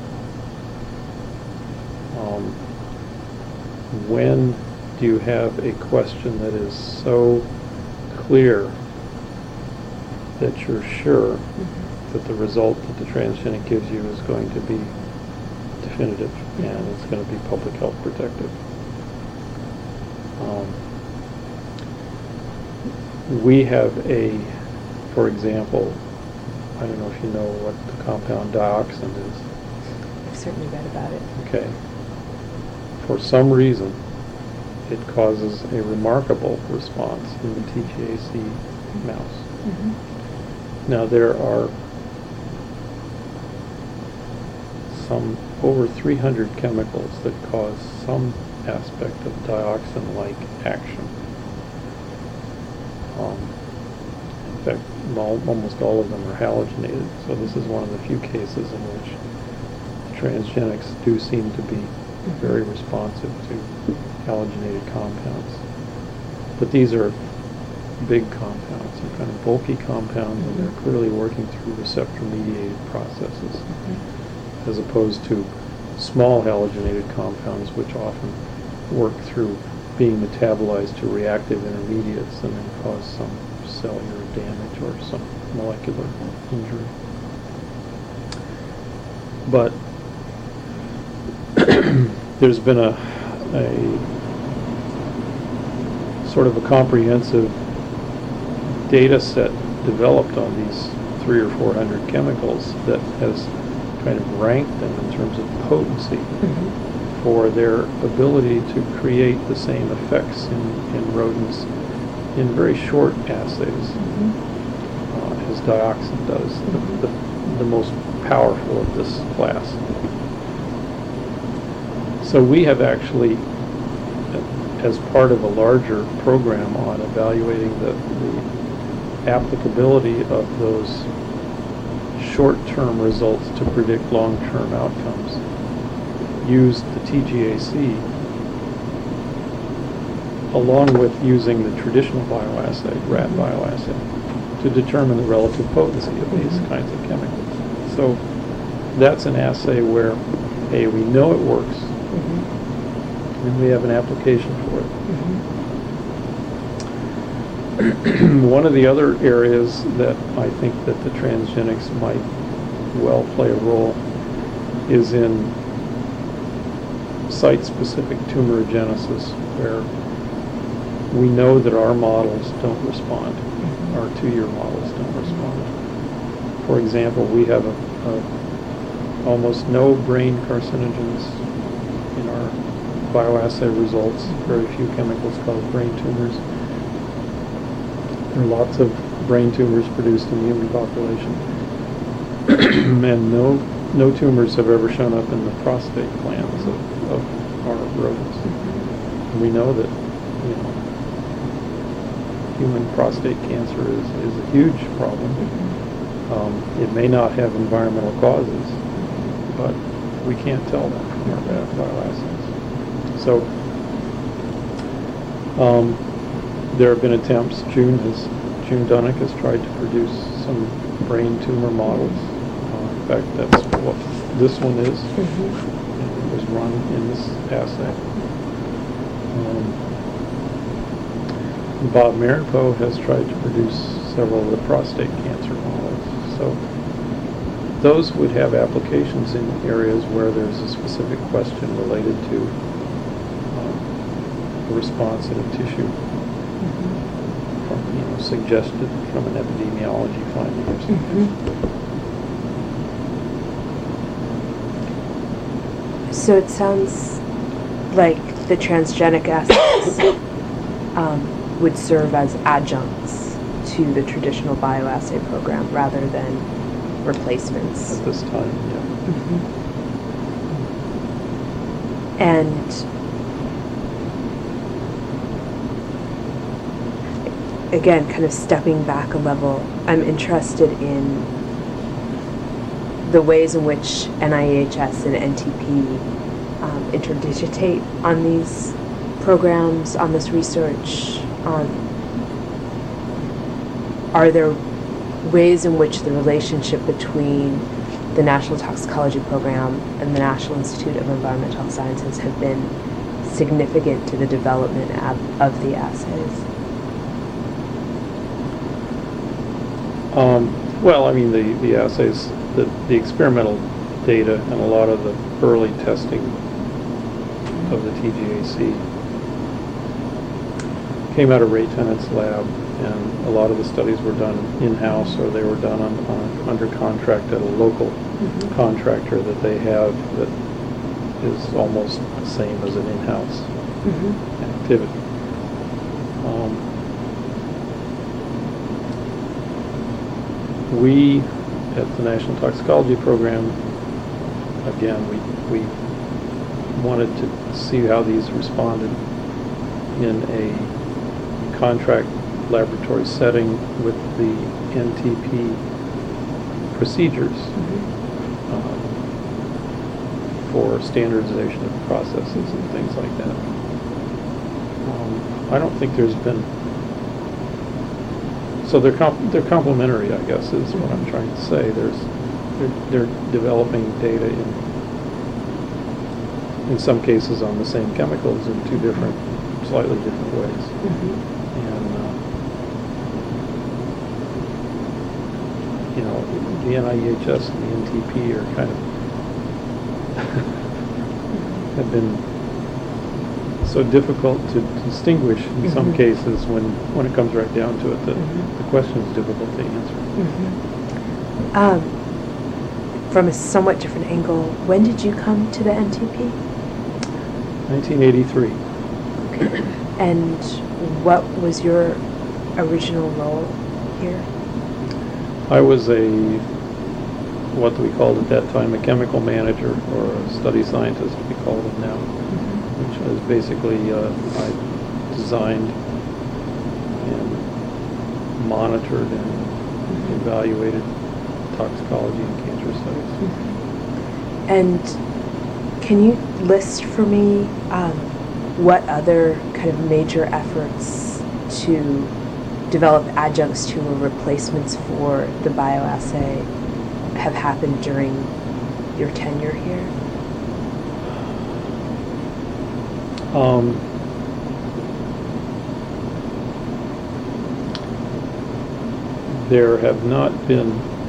Um, when do you have a question that is so clear that you're sure mm-hmm. that the result that the transgenic gives you is going to be definitive mm-hmm. and it's going to be public health protective? Um, we have a, for example, I don't know if you know what the compound dioxin is. I've certainly read about it. Okay. For some reason, it causes a remarkable response in the T G A C mouse. Mm-hmm. Now there are some over three hundred chemicals that cause some aspect of dioxin-like action. Um, in fact, all, almost all of them are halogenated, so this is one of the few cases in which transgenics do seem to be very responsive to halogenated compounds. But these are big compounds, they're kind of bulky compounds, mm-hmm. and they're clearly working through receptor-mediated processes, mm-hmm. as opposed to small halogenated compounds, which often work through being metabolized to reactive intermediates and then cause some cellular damage or some molecular injury. But there's been a, a sort of a comprehensive data set developed on these three or four hundred chemicals that has kind of ranked them in terms of potency mm-hmm. for their ability to create the same effects in, in rodents in very short assays mm-hmm. uh, as dioxin does, mm-hmm. the, the, the most powerful of this class. So we have actually, as part of a larger program on evaluating the, the applicability of those short-term results to predict long-term outcomes, used the T G A C along with using the traditional bioassay, rat bioassay, to determine the relative potency of these kinds of chemicals. So that's an assay where, A, we know it works, mm-hmm. and we have an application for it. Mm-hmm. One of the other areas that I think that the transgenics might well play a role is in site-specific tumorigenesis, where we know that our models don't respond. Mm-hmm. Our two-year models don't respond. For example, we have a, a almost no brain carcinogens in our bioassay results, very few chemicals called brain tumors. There are lots of brain tumors produced in the human population. And no no tumors have ever shown up in the prostate glands of, of our rodents. And we know that, you know, human prostate cancer is, is a huge problem. Um, it may not have environmental causes, but we can't tell that from our bioassays. So um, there have been attempts. June has June Dunnick has tried to produce some brain tumor models. Uh, in fact, that's what this one is. Mm-hmm. It was run in this assay. Um, Bob Marenpo has tried to produce several of the prostate cancer models. So those would have applications in areas where there's a specific question related to um, a response in a tissue mm-hmm. from you know, suggested from an epidemiology finding or something. Mm-hmm. So it sounds like the transgenic assays um, would serve as adjuncts to the traditional bioassay program rather than replacements. At this time, yeah. Mm-hmm. And again, kind of stepping back a level, I'm interested in the ways in which N I H S and N T P um, interdigitate on these programs, on this research. Um, are there ways in which the relationship between the National Toxicology Program and the National Institute of Environmental Sciences have been significant to the development of, of the assays? Um, well, I mean, the, the assays, the, the experimental data and a lot of the early testing of the T G A C came out of Ray Tennant's lab, and a lot of the studies were done in-house or they were done on, on, under contract at a local mm-hmm. contractor that they have that is almost the same as an in-house mm-hmm. activity. Um, We, at the National Toxicology Program, again, we, we wanted to see how these responded in a contract laboratory setting with the N T P procedures mm-hmm. um, for standardization of processes and things like that. Um, I don't think there's been So they're comp- they're complementary, I guess, is what I'm trying to say. There's they're, they're developing data in in some cases on the same chemicals in two different, slightly different ways. Mm-hmm. And uh, you know, the N I H S and the N T P are kind of have been so difficult to distinguish in mm-hmm. some cases when, when it comes right down to it that mm-hmm. the question is difficult to answer. Mm-hmm. Um, from a somewhat different angle, when did you come to the N T P? nineteen eighty-three. Okay. And what was your original role here? I was a, what we called at that time, a chemical manager or a study scientist, we call them now. Mm-hmm. Which was basically, uh, I designed and monitored and mm-hmm. evaluated toxicology and cancer studies. Mm-hmm. And can you list for me um, what other kind of major efforts to develop adjuncts to or replacements for the bioassay have happened during your tenure here? Um, there have not been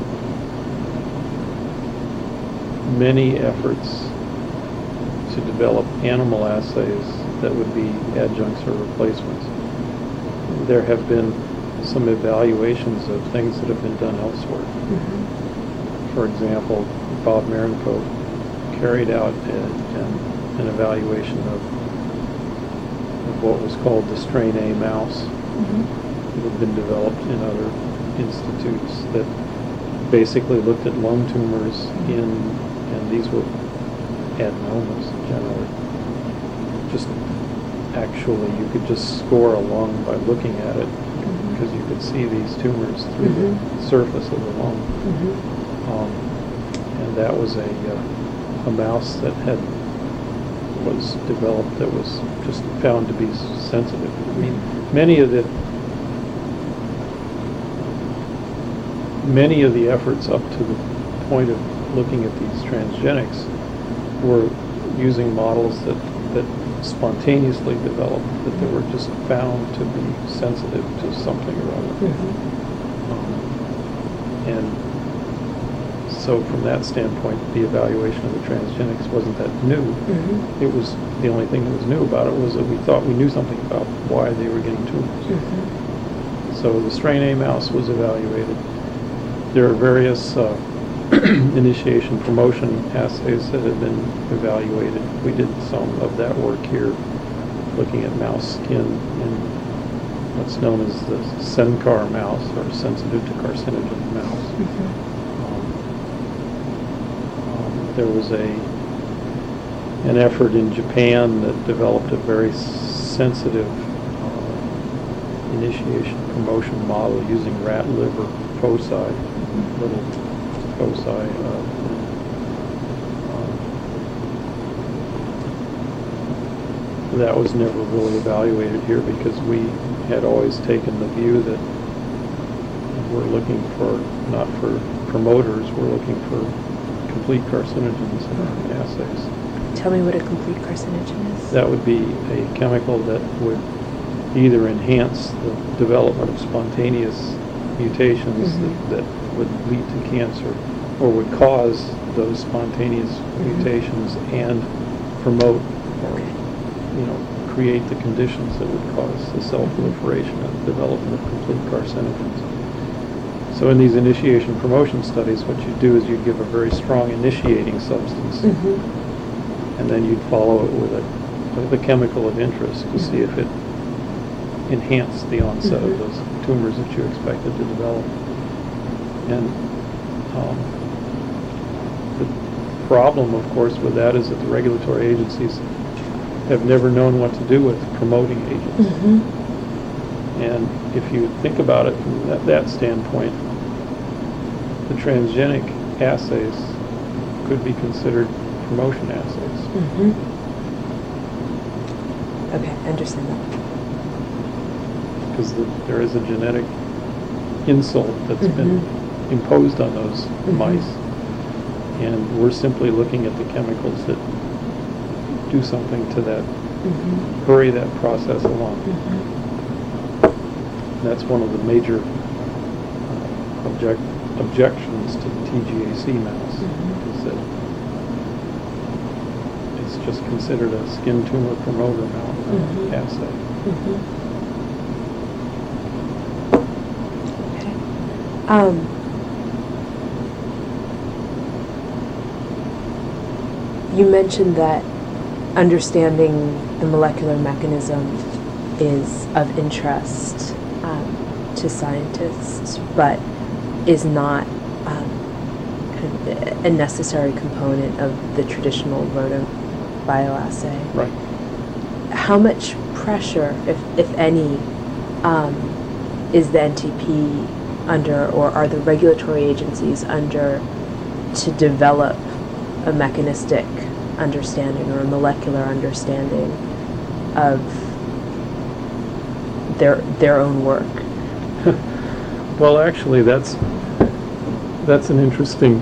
many efforts to develop animal assays that would be adjuncts or replacements. There have been some evaluations of things that have been done elsewhere. Mm-hmm. For example, Bob Marenko carried out a, an, an evaluation of what was called the strain A mouse mm-hmm. that had been developed in other institutes that basically looked at lung tumors in, and these were adenomas generally. Just actually, you could just score a lung by looking at it mm-hmm. because you could see these tumors through mm-hmm. the surface of the lung. Mm-hmm. Um, and that was a, uh, a mouse that had was developed that was just found to be sensitive. I mean, many of the many of the efforts up to the point of looking at these transgenics were using models that, that spontaneously developed, that they were just found to be sensitive to something or other. Mm-hmm. Um, and so from that standpoint, the evaluation of the transgenics wasn't that new. Mm-hmm. It was, the only thing that was new about it was that we thought we knew something about why they were getting tumors. Mm-hmm. So the strain A mouse was evaluated. There are various uh, initiation promotion assays that have been evaluated. We did some of that work here, looking at mouse skin in what's known as the SENCAR mouse, or sensitive to carcinogen mouse. Mm-hmm. um, um, there was a an effort in Japan that developed a very sensitive uh, initiation promotion model using rat liver foci, mm-hmm. little foci. Uh, uh, that was never really evaluated here because we had always taken the view that we're looking for, not for promoters, we're looking for complete carcinogens in our assays. Tell me what a complete carcinogen is. That would be a chemical that would either enhance the development of spontaneous mutations mm-hmm. that, that would lead to cancer, or would cause those spontaneous mm-hmm. mutations and promote or, you know, create the conditions that would cause the cell proliferation and development of complete carcinogens. So in these initiation promotion studies, what you do is you give a very strong initiating substance, mm-hmm. and then you'd follow it with a, with a chemical of interest to mm-hmm. see if it enhanced the onset mm-hmm. of those tumors that you expected to develop. And um, the problem, of course, with that is that the regulatory agencies have never known what to do with promoting agents. Mm-hmm. And if you think about it from that, that standpoint, the transgenic assays could be considered promotion assays. Mm-hmm. Okay, I understand that. Because the, there is a genetic insult that's mm-hmm. been imposed on those mm-hmm. mice, and we're simply looking at the chemicals that do something to that, mm-hmm. hurry that process along. Mm-hmm. That's one of the major uh, object, objections to the T G A C mouse, mm-hmm. is that it's just considered a skin tumor promoter mouse mm-hmm. assay. Mm-hmm. Okay. Um, you mentioned that understanding the molecular mechanism is of interest um, to scientists, but is not um, kind of a necessary component of the traditional rodent bioassay. Right. How much pressure, if, if any, um, is the N T P under, or are the regulatory agencies under, to develop a mechanistic understanding or a molecular understanding of their their own work? Well, actually, that's that's an interesting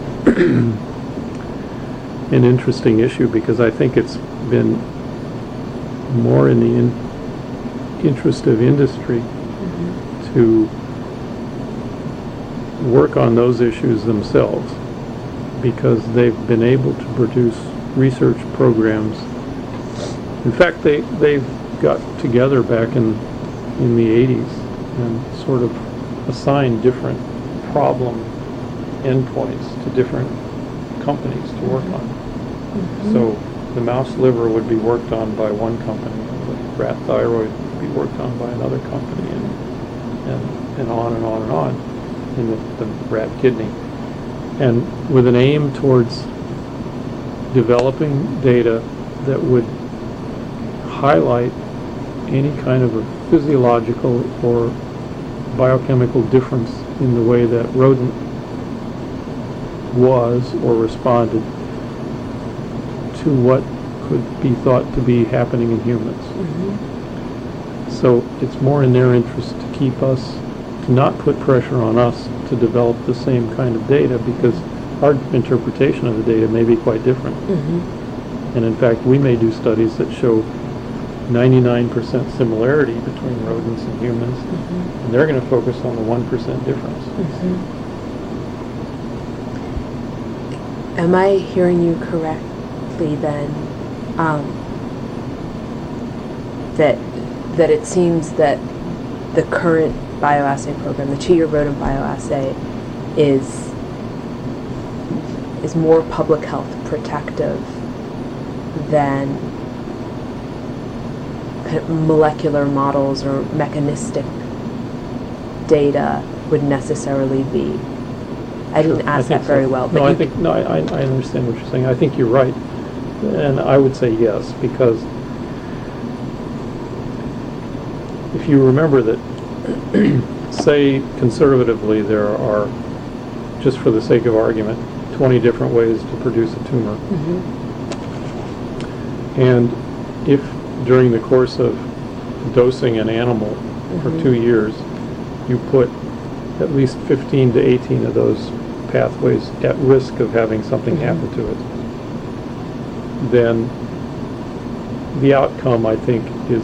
an interesting issue, because I think it's been more in the in, interest of industry mm-hmm. to work on those issues themselves, because they've been able to produce research programs. In fact, they they've got together back in in the eighties and sort of assigned different problem endpoints to different companies to work on. Mm-hmm. So the mouse liver would be worked on by one company, and the rat thyroid would be worked on by another company, and and, and on and on and on in the, the rat kidney. And with an aim towards developing data that would highlight any kind of a physiological or biochemical difference in the way that rodent was or responded to what could be thought to be happening in humans. Mm-hmm. So it's more in their interest to keep us, to not put pressure on us to develop the same kind of data, because our interpretation of the data may be quite different. Mm-hmm. And in fact, we may do studies that show ninety-nine percent similarity between rodents and humans, mm-hmm. and they're going to focus on the one percent difference. Mm-hmm. Am I hearing you correctly then, um, that that it seems that the current bioassay program, the two-year rodent bioassay, is is more public health protective than kind of molecular models or mechanistic data would necessarily be. I didn't Sure, ask I think that very so. well. But No, I you- think, no, I, I I understand what you're saying. I think you're right. And I would say yes, because if you remember that, say conservatively, there are, just for the sake of argument, twenty different ways to produce a tumor. Mhm. And if during the course of dosing an animal for Mhm. two years, you put at least fifteen to eighteen of those pathways at risk of having something Mhm. happen to it, then the outcome, I think, is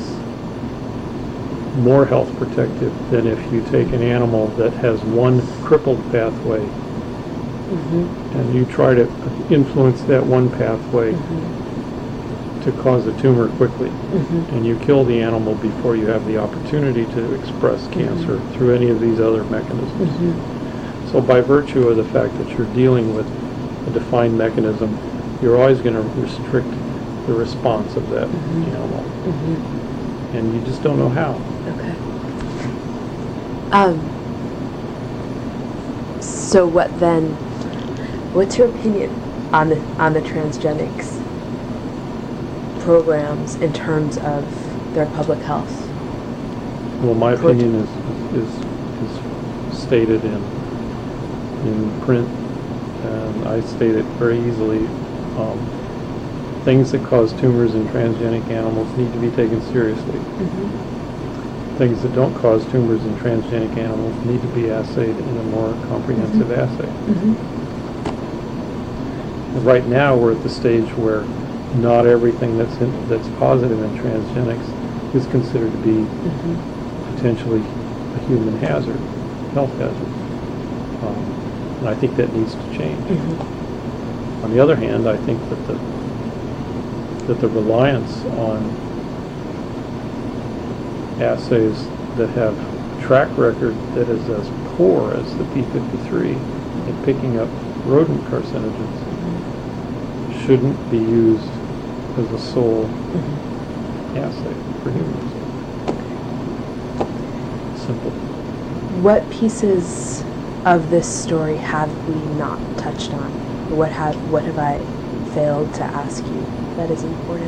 more health protective than if you take an animal that has one crippled pathway Mhm. and you try to influence that one pathway Mhm. to cause a tumor quickly. Mhm. And you kill the animal before you have the opportunity to express cancer Mhm. through any of these other mechanisms. Mhm. So by virtue of the fact that you're dealing with a defined mechanism, you're always going to restrict the response of that Mhm. animal. Mhm. And you just don't know how. Okay. Um. So what then? What's your opinion on the on the transgenics programs in terms of their public health? Well, my Correct. opinion is, is, is stated in, in print, and I state it very easily. Um, things that cause tumors in transgenic animals need to be taken seriously. Mm-hmm. Things that don't cause tumors in transgenic animals need to be assayed in a more comprehensive Mhm. assay. Mm-hmm. And right now, we're at the stage where not everything that's in, that's positive in transgenics is considered to be Mm-hmm. potentially a human hazard, health hazard. Um, and I think that needs to change. Mm-hmm. On the other hand, I think that the that the reliance on assays that have track record that is as poor as the P fifty-three in picking up rodent carcinogens shouldn't be used as a sole Mm-hmm. assay for humans. Simple. What pieces of this story have we not touched on? What have what have I failed to ask you that is important?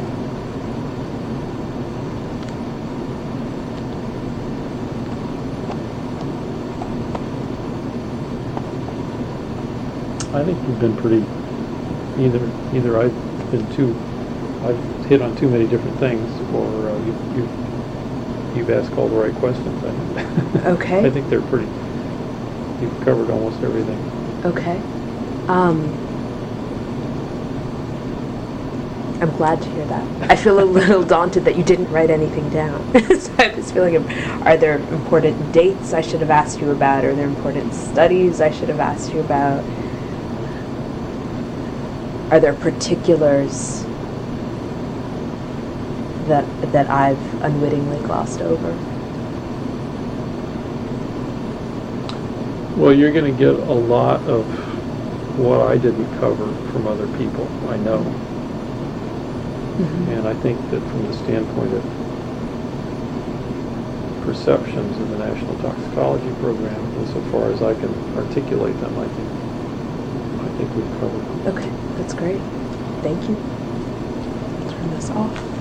I think you've been pretty, either either I've been too, I've hit on too many different things, or uh, you, you, you've asked all the right questions. I think. Okay. I think they're pretty, you've covered almost everything. Okay. Um, I'm glad to hear that. I feel a little daunted that you didn't write anything down. So I have this feeling of, are there important dates I should have asked you about? Are there important studies I should have asked you about? Are there particulars that that I've unwittingly glossed over? Well, you're going to get a lot of what I didn't cover from other people, I know. Mm-hmm. And I think that from the standpoint of perceptions in the National Toxicology Program, insofar as I can articulate them, I think I think we've covered them. Okay, that's great. Thank you. Turn this off.